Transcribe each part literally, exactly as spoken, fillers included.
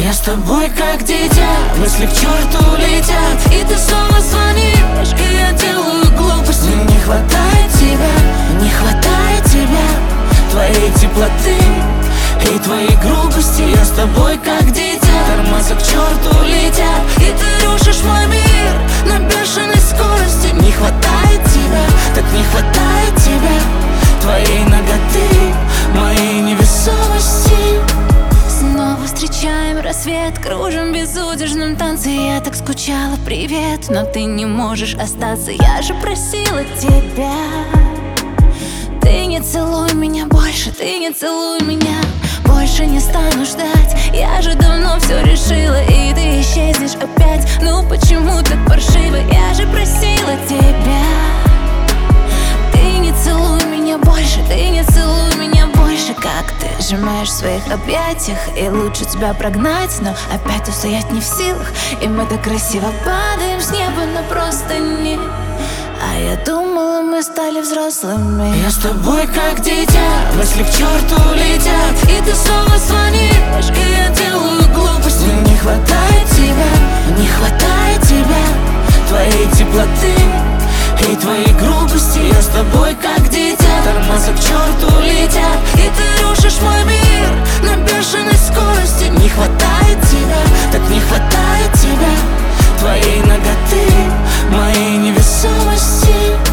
Я с тобой как дитя, мысли к черту летят, и ты снова звонишь, и я делаю глупости. Не хватает тебя, не хватает тебя, твоей теплоты и твоей грубости. Я с тобой как дитя, тормоза к черту летят, и ты рушишь мой мир на бешеной скорости. Не хватает тебя, так не хватает тебя, твоей наготы, моей невесомости. Снова встречаем рассвет, кружим в безудержном танце. Я так скучала, привет, но ты не можешь остаться. Я же просила тебя. Ты не целуй меня больше, ты не целуй меня. Больше не стану ждать, я же давно все решила. И ты исчезнешь опять, ну почему так паршиво? Я же просила тебя. Ты не целуй меня больше, ты не целуй меня больше. Как ты сжимаешь в своих объятиях, и лучше тебя прогнать, но опять устоять не в силах. И мы так красиво падаем с неба на простыни. А я думала, мы стали взрослыми. Я с тобой как дитя, мысли к черту летят, и ты снова звонишь, и я делаю глупости. Не хватает тебя, не хватает тебя, твоей теплоты и твоей грубости. Я с тобой как дитя, тормоза к черту летят, и ты рушишь мой мир на бешеной скорости. Не хватает тебя, так не хватает тебя, твоей наготы, моей невесомости.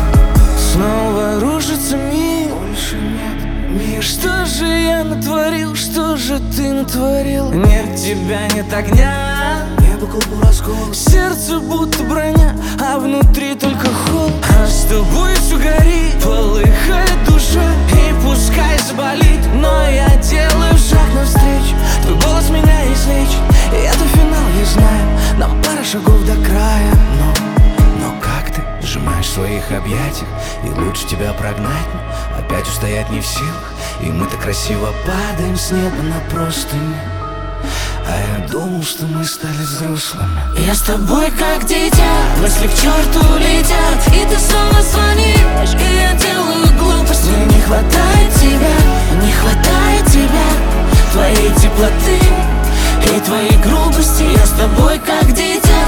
Снова рушится мир, больше нет мира. Что же я натворил, что же ты натворил? Нет тебя, нет огня, небо клубу раскол, сердце будто броня, а внутри только холод. А с тобой все горит, полыхает душа, и пускай заболит, но я делаю шаг навстречу. Твой голос меня излечит, и это финал, я знаю. Нам пара шагов до края, но, но как ты сжимаешь в своих объятиях, и лучше тебя прогнать, но опять устоять не в силах. И мы так красиво падаем с неба на простыни. А я думал, что мы стали взрослыми. Я с тобой как дитя, мысли к черту летят, и ты снова звонишь, и я делаю глупости. Не хватает тебя, не хватает тебя, твоей теплоты и твоей грубости. Я с тобой как дитя,